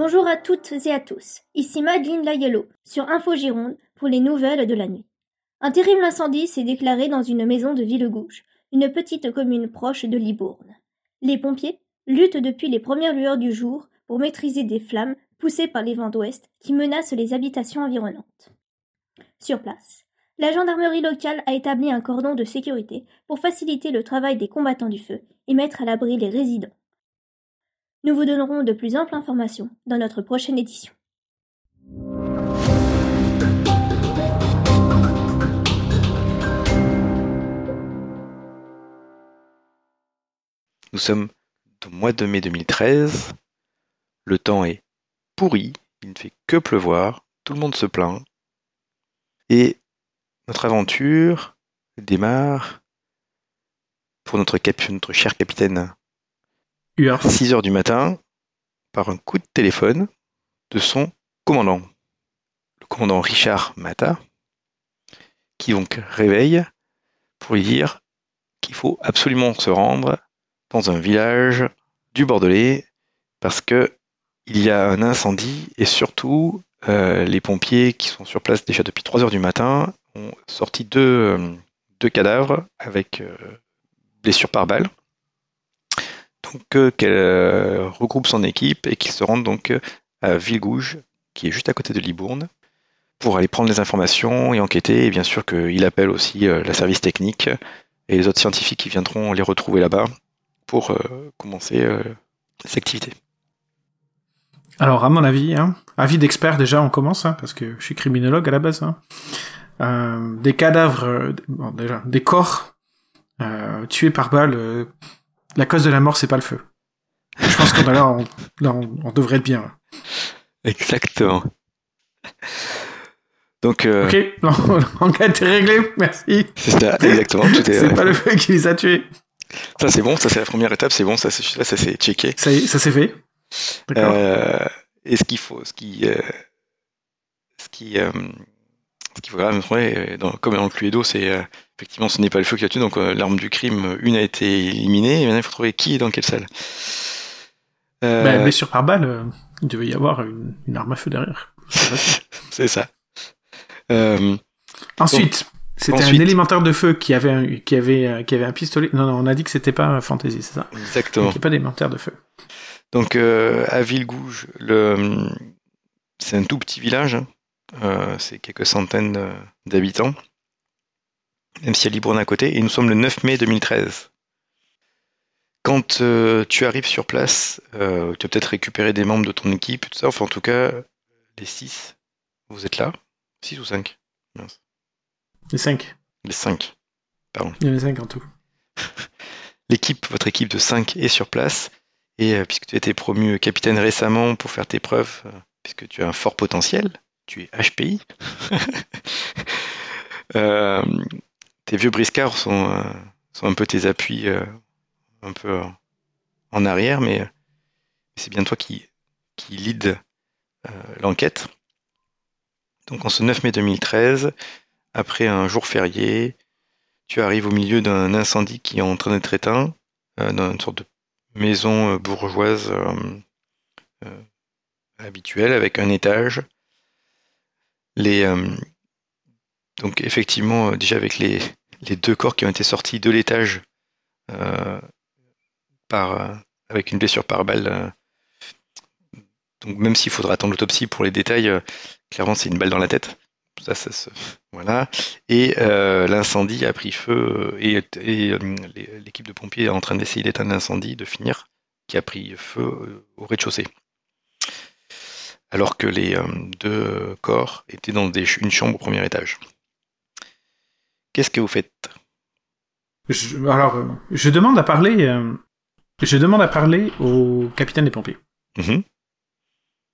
Bonjour à toutes et à tous, ici Madeleine Layello, sur Info Gironde, pour les nouvelles de la nuit. Un terrible incendie s'est déclaré dans une maison de Villegouge, une petite commune proche de Libourne. Les pompiers luttent depuis les premières lueurs du jour pour maîtriser des flammes poussées par les vents d'ouest qui menacent les habitations environnantes. Sur place, la gendarmerie locale a établi un cordon de sécurité pour faciliter le travail des combattants du feu et mettre à l'abri les résidents. Nous vous donnerons de plus amples informations dans notre prochaine édition. Nous sommes au mois de mai 2013. Le temps est pourri, il ne fait que pleuvoir, tout le monde se plaint. Et notre aventure démarre pour notre cher capitaine à 6h du matin par un coup de téléphone de son commandant, le commandant Richard Mata, qui donc réveille pour lui dire qu'il faut absolument se rendre dans un village du Bordelais parce que il y a un incendie et surtout les pompiers qui sont sur place déjà depuis 3h du matin ont sorti deux cadavres avec blessures par balle. Donc qu'elle regroupe son équipe et qu'ils se rendent donc à Villegouge, qui est juste à côté de Libourne, pour aller prendre les informations et enquêter. Et bien sûr qu'il appelle aussi la service technique et les autres scientifiques qui viendront les retrouver là-bas pour commencer les activités. Alors, à mon avis, avis d'expert déjà, on commence, parce que je suis criminologue à la base. Des cadavres, des corps tués par balle, la cause de la mort, c'est pas le feu. Je pense qu'on on devrait être bien. Là. Exactement. Donc, ok, l'enquête est réglée, merci. C'est ça, exactement. C'est pas le feu qui les a tués. Ça c'est bon, ça c'est la première étape, c'est bon, ça c'est checké. Ça y est, ça c'est fait. D'accord. Et ce qu'il faut quand même trouver, comme dans le Cluedo, c'est effectivement ce n'est pas le feu qui a tué, donc l'arme du crime, une a été éliminée, et maintenant il faut trouver qui est dans quelle salle. Blessure par balle, il devait y avoir une arme à feu derrière. C'est ça. Ensuite, c'était un élémentaire de feu qui avait un pistolet. Non, on a dit que c'était pas un fantasy, c'est ça. Exactement. Donc, il n'y a pas d'élémentaire de feu. Donc à Villegouge, c'est un tout petit village, c'est quelques centaines d'habitants, même s'il y a Libourne à côté, et nous sommes le 9 mai 2013. Quand tu arrives sur place, tu as peut-être récupéré des membres de ton équipe, tout ça, enfin en tout cas, les 6, vous êtes là. 6 ou 5 ? Mince. Les 5. Les 5, pardon. Il y en a 5 en tout. Votre équipe de 5 est sur place, et puisque tu as été promu capitaine récemment pour faire tes preuves, puisque tu as un fort potentiel, tu es HPI, tes vieux briscards sont un peu tes appuis un peu en arrière, mais c'est bien toi qui lead l'enquête. Donc en ce 9 mai 2013, après un jour férié, tu arrives au milieu d'un incendie qui est en train d'être éteint, dans une sorte de maison bourgeoise habituelle avec un étage. Donc effectivement, déjà avec les 2 corps qui ont été sortis de l'étage avec une blessure par balle. Donc même s'il faudra attendre l'autopsie pour les détails, clairement c'est une balle dans la tête. Voilà. Et l'incendie a pris feu et l'équipe de pompiers est en train d'essayer d'éteindre l'incendie, de finir, qui a pris feu au rez-de-chaussée. Alors que les 2 corps étaient dans une chambre au premier étage. Qu'est-ce que vous faites ? Je demande à parler au capitaine des pompiers. Mmh. Capitaine ?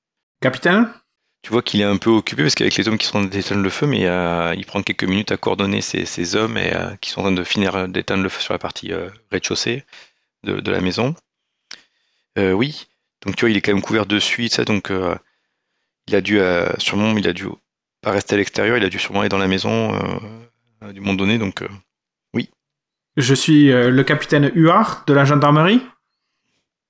Tu vois qu'il est un peu occupé parce qu'avec les hommes qui sont en train d'éteindre le feu, mais il prend quelques minutes à coordonner ces hommes qui sont en train de finir d'éteindre le feu sur la partie rez-de-chaussée de la maison. Oui, donc tu vois, il est quand même couvert de suie, ça, donc il a dû pas rester à l'extérieur, il a dû sûrement aller dans la maison à du moment donné, donc oui. Je suis le capitaine Huard de la gendarmerie.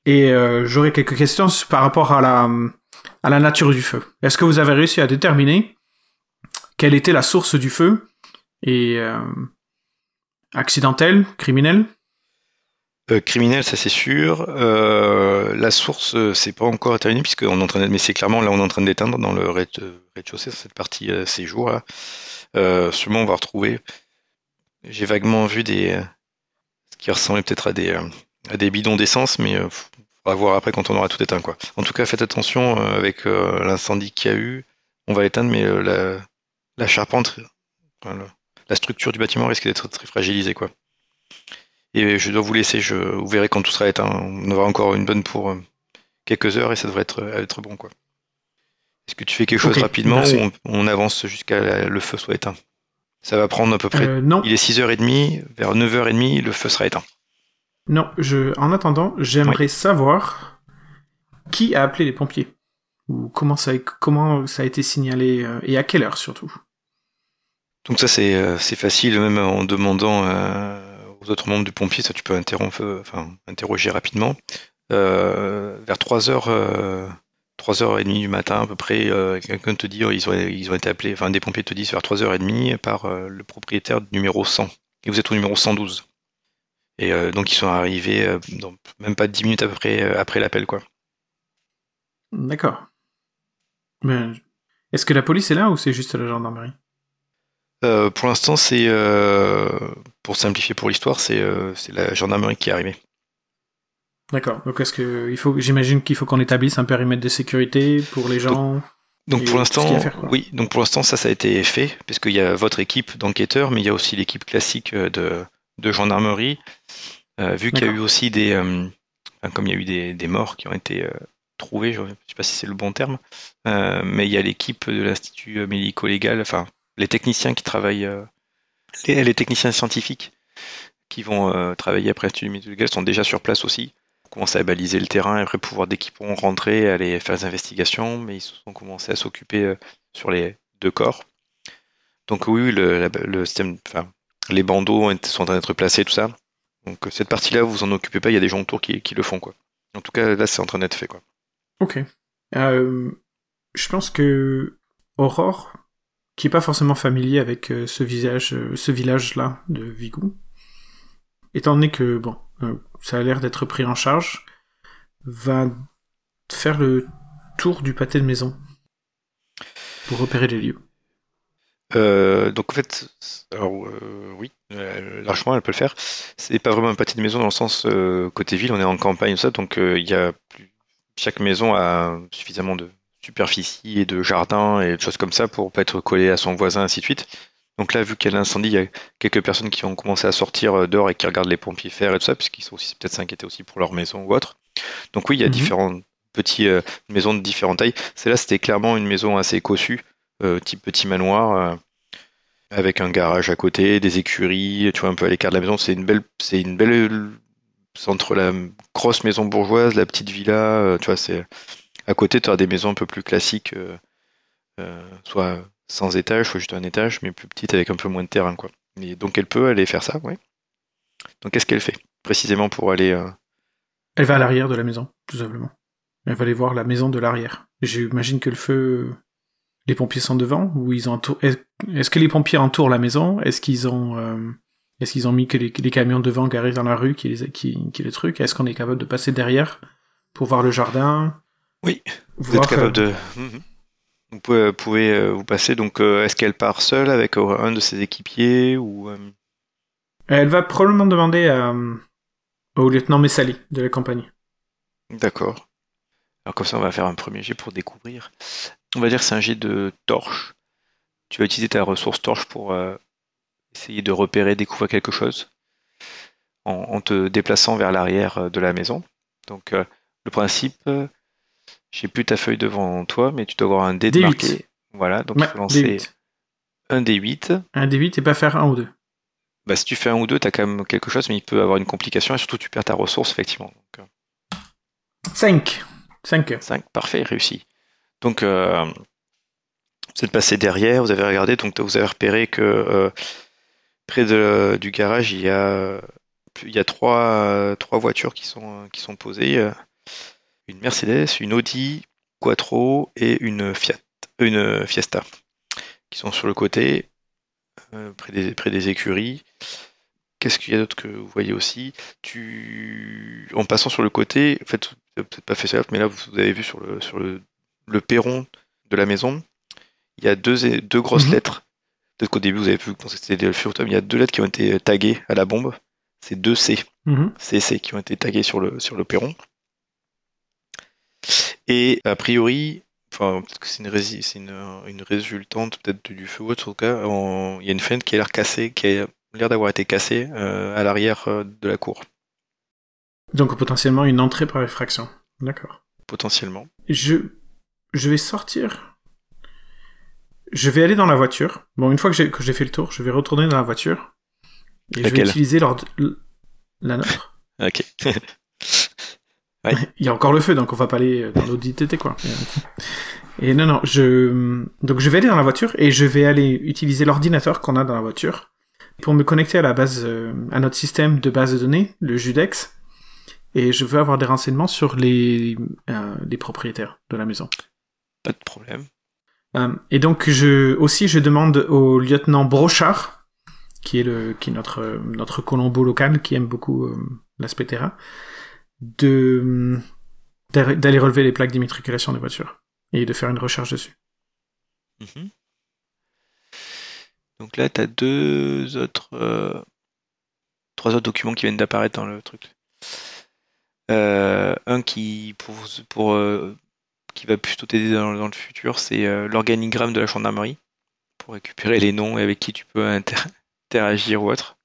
Et j'aurais quelques questions par rapport à la nature du feu. Est-ce que vous avez réussi à déterminer quelle était la source du feu et accidentelle, criminelle? Criminel, ça c'est sûr. La source, c'est pas encore déterminé puisqu'on est en train mais c'est clairement là on est en train d'éteindre dans le rez-de-chaussée, sur cette partie séjour là. Sûrement on va retrouver. J'ai vaguement vu ce qui ressemblait peut-être à des bidons d'essence, mais faudra voir après quand on aura tout éteint quoi. En tout cas, faites attention avec l'incendie qu'il y a eu. On va l'éteindre, mais la charpente, enfin, la structure du bâtiment risque d'être très fragilisée quoi. Et je dois vous laisser, vous verrez quand tout sera éteint. On aura encore une bonne pour quelques heures et ça devrait être bon quoi. Est-ce que tu fais quelque chose rapidement merci. ou on avance jusqu'à le feu soit éteint? Ça va prendre à peu près. Non. Il est 6h30, vers 9h30, le feu sera éteint. Non, en attendant, j'aimerais savoir qui a appelé les pompiers. Ou comment ça a été signalé et à quelle heure surtout. Donc ça c'est facile, même en demandant aux autres membres du pompier, ça tu peux interroger rapidement. Vers 3h30 du matin à peu près, quelqu'un te dit ils ont été appelés, enfin des pompiers te disent vers 3h30 par le propriétaire du numéro 100. Et vous êtes au numéro 112. Et donc ils sont arrivés dans même pas 10 minutes à peu près après l'appel quoi. D'accord. Mais est-ce que la police est là ou c'est juste la gendarmerie? Pour l'instant, pour simplifier pour l'histoire, c'est la gendarmerie qui est arrivée. D'accord. Donc j'imagine qu'il faut qu'on établisse un périmètre de sécurité pour les gens. Donc pour l'instant, oui. Donc pour l'instant, ça a été fait parce qu'il y a votre équipe d'enquêteurs, mais il y a aussi l'équipe classique de gendarmerie. Vu qu'il y a eu aussi comme il y a eu des morts qui ont été trouvés, je ne sais pas si c'est le bon terme, mais il y a l'équipe de l'Institut médico-légal, enfin les techniciens qui travaillent, les techniciens scientifiques qui vont travailler après l'Institut médico-légal sont déjà sur place aussi. Pour commencer à baliser le terrain et après pouvoir, dès qu'ils pourront rentrer, aller faire des investigations, mais ils sont commencé à s'occuper sur les 2 corps. Donc oui, le système, enfin, les bandeaux sont en train d'être placés, tout ça. Donc cette partie-là, vous en occupez pas, il y a des gens autour qui le font quoi. En tout cas, là, c'est en train d'être fait quoi. Ok. Je pense que Aurore, qui est pas forcément familier avec ce village-là de Vigou, étant donné que ça a l'air d'être pris en charge, va faire le tour du pâté de maison pour repérer les lieux. Donc en fait, oui, largement elle peut le faire. C'est pas vraiment un pâté de maison dans le sens côté ville, on est en campagne tout ça, donc chaque maison a suffisamment de superficie et de jardin et de choses comme ça pour pas être collé à son voisin, ainsi de suite. Donc là, vu qu'il y a l'incendie, il y a quelques personnes qui ont commencé à sortir dehors et qui regardent les pompiers faire et tout ça, puisqu'ils sont aussi peut-être s'inquiéter aussi pour leur maison ou autre. Donc oui, il y a différentes petites maisons de différentes tailles. Celle-là, c'était clairement une maison assez cossue, type petit manoir, avec un garage à côté, des écuries, tu vois un peu à l'écart de la maison. C'est une belle, c'est entre la grosse maison bourgeoise, la petite villa, tu vois, c'est à côté, tu as des maisons un peu plus classiques, soit sans étage, soit juste un étage, mais plus petite avec un peu moins de terrain, quoi. Et donc elle peut aller faire ça, ouais. Donc qu'est-ce qu'elle fait précisément pour aller Elle va à l'arrière de la maison, tout simplement. Elle va aller voir la maison de l'arrière. J'imagine que le feu, les pompiers sont devant ou ils ont Est-ce que les pompiers entourent la maison? Est-ce qu'ils ont mis que les camions devant garés dans la rue qui les trucs? Est-ce qu'on est capable de passer derrière pour voir le jardin? Oui, vous êtes capable de. Vous pouvez vous passer. Donc, est-ce qu'elle part seule avec un de ses équipiers ou Elle va probablement demander au lieutenant Messali de la compagnie. D'accord. Alors comme ça, on va faire un premier jet pour découvrir. On va dire que c'est un jet de torche. Tu vas utiliser ta ressource torche pour essayer de repérer, découvrir quelque chose en te déplaçant vers l'arrière de la maison. Donc, le principe, j'ai plus ta feuille devant toi, mais tu dois avoir un dé de marqué. Voilà, donc il faut lancer D8. Un D8. Un D8 et pas faire un ou deux. Bah, si tu fais un ou deux, t'as quand même quelque chose, mais il peut avoir une complication et surtout tu perds ta ressource, effectivement. Donc, 5. 5, parfait, réussi. Donc, vous êtes passé derrière, vous avez regardé, donc vous avez repéré que près du garage, il y a trois voitures qui sont posées. une Mercedes, une Audi Quattro et une Fiesta, qui sont sur le côté, près des écuries. Qu'est-ce qu'il y a d'autre que vous voyez aussi? En passant sur le côté, en fait, vous n'avez peut-être pas fait ça, mais là, vous avez vu le perron de la maison, il y a deux grosses Mhm. lettres. Peut-être qu'au début, vous avez vu que c'était le furtum, il y a deux lettres qui ont été taguées à la bombe. C'est deux C, Mhm. CC, qui ont été taguées sur le perron. Et a priori, enfin, peut-être que c'est une résultante peut-être du feu ou autre, en tout cas, il y a une fenêtre qui a l'air cassée, qui a l'air d'avoir été cassée à l'arrière de la cour, Donc potentiellement une entrée par effraction. D'accord. potentiellement. Je, je vais sortir. Je vais aller dans la voiture. Bon, une fois que j'ai fait le tour, je vais retourner dans la voiture. Et je vais Laquelle? utiliser la nôtre. Ok. Ouais. Il y a encore le feu, donc on va pas aller dans l'Audi TT, quoi. Et non, donc je vais aller dans la voiture et je vais aller utiliser l'ordinateur qu'on a dans la voiture pour me connecter à la base, à notre système de base de données, le Judex. Et je veux avoir des renseignements sur les propriétaires de la maison. Pas de problème. Et donc je demande au lieutenant Brochard, qui est notre Colombo local, qui aime beaucoup l'aspect terrain, d'aller relever les plaques d'immatriculation des voitures et de faire une recherche dessus. Mhm. Donc là, tu as trois autres documents qui viennent d'apparaître dans le truc. Un qui va plutôt t'aider dans le futur, c'est l'organigramme de la gendarmerie pour récupérer les noms et avec qui tu peux interagir ou autre.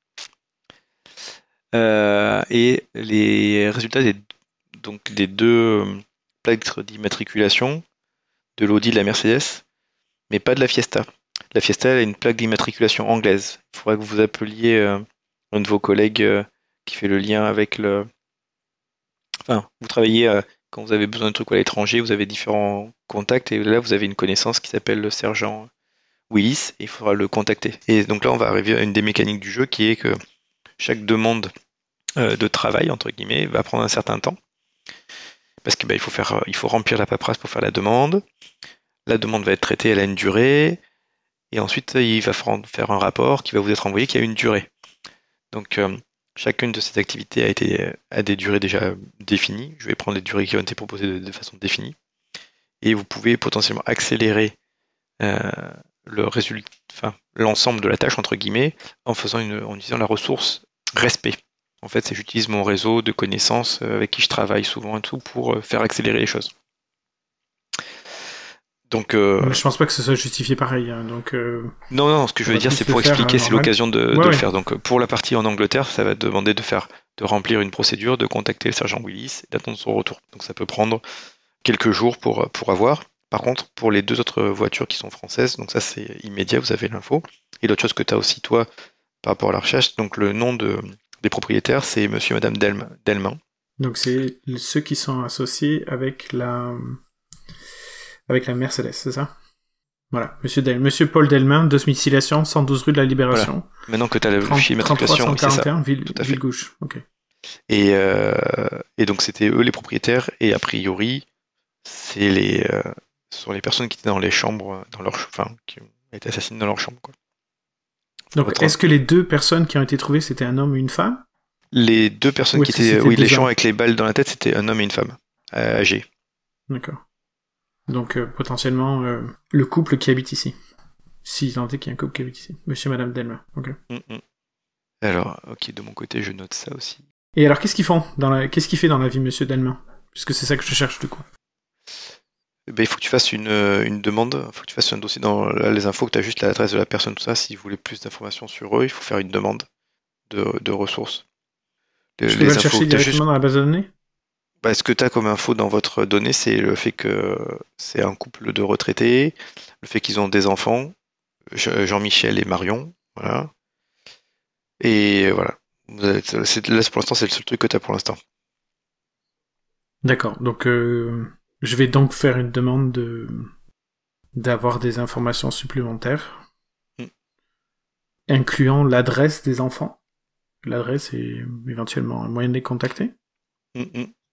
Et les résultats des deux plaques d'immatriculation de l'Audi et de la Mercedes, mais pas de la Fiesta. La Fiesta, elle a une plaque d'immatriculation anglaise. Il faudra que vous appeliez un de vos collègues qui fait le lien avec le. Enfin, vous travaillez quand vous avez besoin de trucs à l'étranger, vous avez différents contacts et là vous avez une connaissance qui s'appelle le sergent Willis et il faudra le contacter. Et donc là, on va arriver à une des mécaniques du jeu qui est que chaque demande de travail entre guillemets va prendre un certain temps parce que il faut remplir la paperasse pour faire la demande. La demande va être traitée, elle a une durée et ensuite il va faire un rapport qui va vous être envoyé qui a une durée. Donc chacune de ces activités a des durées déjà définies. Je vais prendre les durées qui ont été proposées de façon définie et vous pouvez potentiellement accélérer euh, l'ensemble de la tâche entre guillemets en utilisant la ressource respect. En fait, c'est j'utilise mon réseau de connaissances avec qui je travaille souvent et tout pour faire accélérer les choses. Donc, Mais je pense pas que ce soit justifié pareil. Hein, donc, non, ce que je on veux va dire, plus c'est le pour faire expliquer, c'est normal. l'occasion de Ouais, le ouais. faire. Donc, pour la partie en Angleterre, ça va te demander de remplir une procédure, de contacter le sergent Willis et d'attendre son retour. Donc, ça peut prendre quelques jours pour avoir. Par contre, pour les deux autres voitures qui sont françaises, donc ça c'est immédiat, vous avez l'info. Et l'autre chose que tu as aussi, toi, par rapport à la recherche, donc le nom des propriétaires, c'est monsieur et madame Delmin. Donc c'est ceux qui sont associés avec la Mercedes, c'est ça? Voilà, Monsieur Paul Delmain, domiciliation 112 rue de la Libération. Voilà. Maintenant que tu as le fichier 33 immatriculation, c'est ça. 141 Tout à fait. ville gauche. Ok. Et donc c'était eux les propriétaires, et a priori, ce sont les personnes qui étaient dans les chambres, qui ont été assassinées dans leur chambre, quoi. Donc est-ce que les deux personnes qui ont été trouvées, c'était un homme et une femme? Les deux personnes Ou qui est-ce que étaient, c'était oui, les des gens hommes? avec les balles dans la tête, c'était un homme et une femme, âgés. D'accord. Donc potentiellement le couple qui habite ici. Si tant est qu'il y a un couple qui habite ici. Monsieur et Madame Delmain. Ok. Alors, ok, de mon côté, je note ça aussi. Et alors qu'est-ce qu'ils font qu'est-ce qu'il fait dans la vie Monsieur Delmain? Puisque c'est ça que je cherche du coup. Ben, il faut que tu fasses une demande, il faut que tu fasses un dossier dans les infos, que tu as juste l'adresse de la personne, tout ça. Si vous voulez plus d'informations sur eux, il faut faire une demande de ressources. Je Les dois le infos chercher que tu as juste. directement dans la base de données? Ce que tu as comme info dans votre donnée, c'est le fait que c'est un couple de retraités, le fait qu'ils ont des enfants, Jean-Michel et Marion, voilà. Et voilà. Là, pour l'instant, c'est le seul truc que tu as pour l'instant. D'accord. Donc je vais donc faire une demande d'avoir des informations supplémentaires, Mm. incluant l'adresse des enfants. L'adresse et éventuellement un moyen de les contacter. Mm, mm.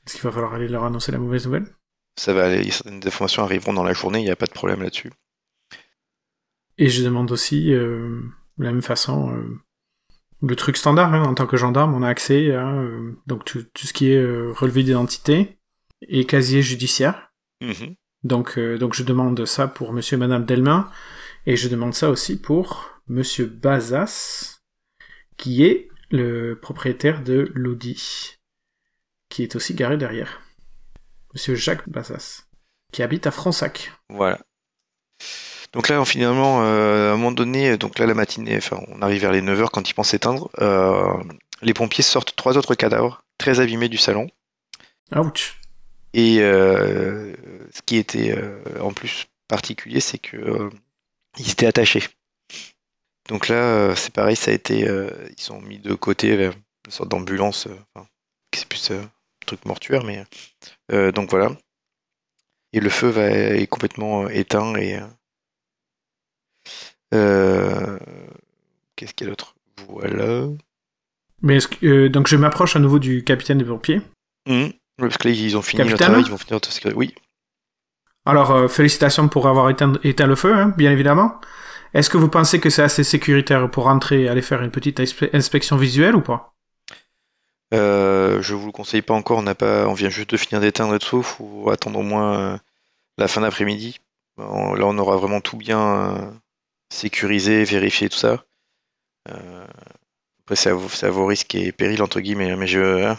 Est-ce qu'il va falloir aller leur annoncer la mauvaise nouvelle? Ça va aller, certaines informations arriveront dans la journée, il n'y a pas de problème là-dessus. Et je demande aussi, de la même façon, le truc standard, hein, en tant que gendarme, on a accès à donc tout ce qui est relevé d'identité et casier judiciaire. Mhm. Donc je demande ça pour monsieur et madame Delmain, et je demande ça aussi pour monsieur Bazas, qui est le propriétaire de l'Audi, qui est aussi garé derrière. Monsieur Jacques Bazas, qui habite à Fronsac. Voilà. Donc là, finalement, à un moment donné, donc là, la matinée, enfin, on arrive vers les 9h quand ils pensent s'éteindre, les pompiers sortent 3 autres cadavres, très abîmés du salon. Ouch. Et ce qui était en plus particulier, c'est que ils étaient attachés. Donc là, c'est pareil, ça a été, ils sont mis de côté, une sorte d'ambulance, enfin, c'est plus truc mortuaire, mais donc voilà. Et le feu est complètement éteint et qu'est-ce qu'il y a d'autre? Voilà. Mais donc je m'approche à nouveau du capitaine des pompiers. Oui, parce que là, ils ont fini le Capitaine? travail, ils vont finir de sécurité. Oui. Alors, félicitations pour avoir éteint le feu, hein, bien évidemment. Est-ce que vous pensez que c'est assez sécuritaire pour rentrer et aller faire une petite inspection visuelle ou pas? Je vous le conseille pas encore, on vient juste de finir d'éteindre tout, faut attendre au moins la fin d'après-midi. Là, on aura vraiment tout bien sécurisé, vérifié tout ça. Après, c'est à vos risques et périls, entre guillemets, mais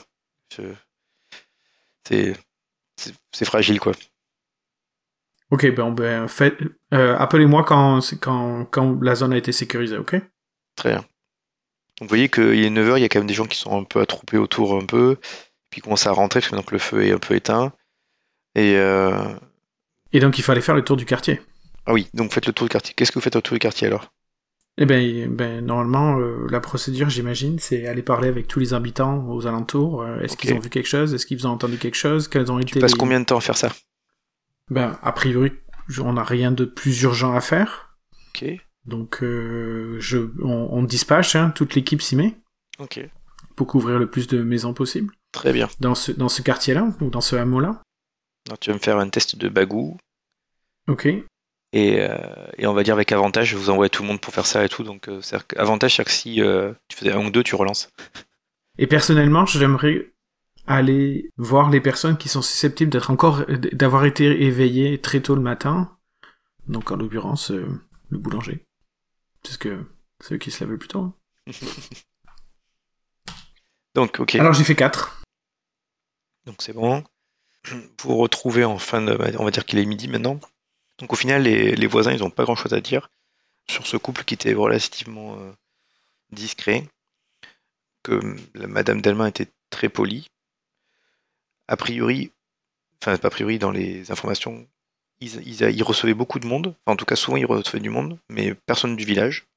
c'est c'est fragile, quoi. Ok, ben appelez-moi quand la zone a été sécurisée, ok? Très bien. Donc, vous voyez qu'il est 9h, il y a quand même des gens qui sont un peu attroupés autour, un peu, puis ils commencent à rentrer, parce que donc, le feu est un peu éteint. Et Et donc il fallait faire le tour du quartier. ah oui, donc faites le tour du quartier. Qu'est-ce que vous faites au tour du quartier alors? Eh ben normalement, la procédure, j'imagine, c'est aller parler avec tous les habitants aux alentours. Est-ce Ok. qu'ils ont vu quelque chose? Est-ce qu'ils ont entendu quelque chose? Quels ont Tu été passes les... combien de temps à faire ça? Ben, a priori, on n'a rien de plus urgent à faire. Ok, Donc, on dispatche, hein, toute l'équipe s'y met ok, pour couvrir le plus de maisons possible très bien. dans ce quartier-là ou dans ce hameau-là. Alors, tu vas me faire un test de bagou. Ok. Et on va dire avec avantage, je vous envoie tout le monde pour faire ça et tout. Donc, avantage, c'est que si tu faisais un ou deux, tu relances. Et personnellement, j'aimerais aller voir les personnes qui sont susceptibles d'avoir été éveillées très tôt le matin. Donc, en l'occurrence, le boulanger. Parce que c'est eux qui se lèvent le plus tôt. Hein. Donc, ok. Alors, j'ai fait 4. Donc, c'est bon. Vous vous retrouvez en fin de. On va dire qu'il est midi maintenant. Donc, au final, les voisins, ils n'ont pas grand chose à dire sur ce couple qui était relativement discret. Que la Madame Delmain était très polie. A priori, enfin, pas a priori, dans les informations, ils recevaient beaucoup de monde. Enfin, en tout cas, souvent, ils recevaient du monde, mais personne du village.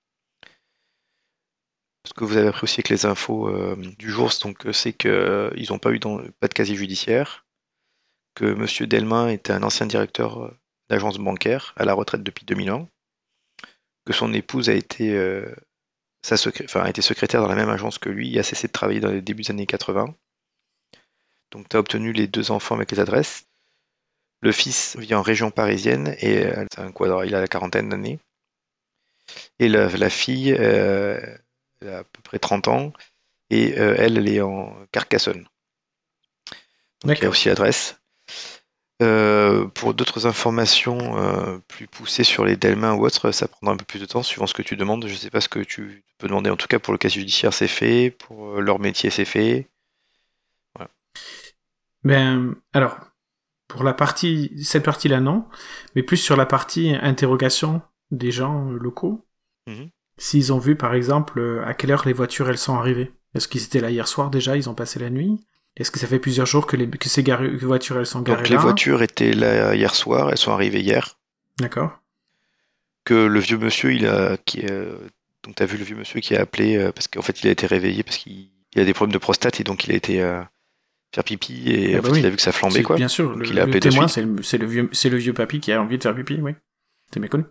Ce que vous avez appris aussi avec les infos du jour, c'est qu'ils n'ont pas eu pas de casier judiciaire, que Monsieur Delmain était un ancien directeur d'agence bancaire à la retraite depuis 2001, que son épouse a été, a été secrétaire dans la même agence que lui et a cessé de travailler dans les débuts des années 80. Donc tu as obtenu les 2 enfants avec les adresses. Le fils vit en région parisienne et c'est un quadra, il a la quarantaine d'années. Et la fille, elle a à peu près 30 ans et elle est en Carcassonne. Donc il y a aussi l'adresse. Pour d'autres informations plus poussées sur les Delmain ou autres, ça prendra un peu plus de temps suivant ce que tu demandes. Je ne sais pas ce que tu peux demander. En tout cas, pour le casier judiciaire, c'est fait. Pour leur métier, c'est fait. Voilà. Ben, alors, pour cette partie-là, non. Mais plus sur la partie interrogation des gens locaux. Mhm. S'ils ont vu, par exemple, à quelle heure les voitures, elles sont arrivées. Est-ce qu'ils étaient là hier soir déjà? Ils ont passé la nuit? Est-ce que ça fait plusieurs jours que ces voitures, elles sont garées Donc là? les voitures étaient là hier soir, elles sont arrivées hier. D'accord. Que le vieux monsieur, donc tu as vu le vieux monsieur qui a appelé parce qu'en fait il a été réveillé parce qu'il a des problèmes de prostate et donc il a été faire pipi et en fait il a vu que ça flambait quoi. Bien sûr, donc le, il a appelé le témoin, de suite. c'est le vieux papy qui a envie de faire pipi, oui. C'est méconnu.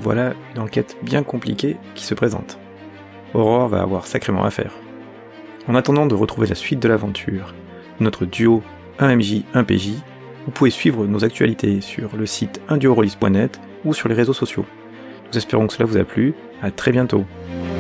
voilà une enquête bien compliquée qui se présente. Aurore va avoir sacrément à faire. En attendant de retrouver la suite de l'aventure, notre duo 1MJ 1PJ, vous pouvez suivre nos actualités sur le site unduorolist.net ou sur les réseaux sociaux. Nous espérons que cela vous a plu, à très bientôt.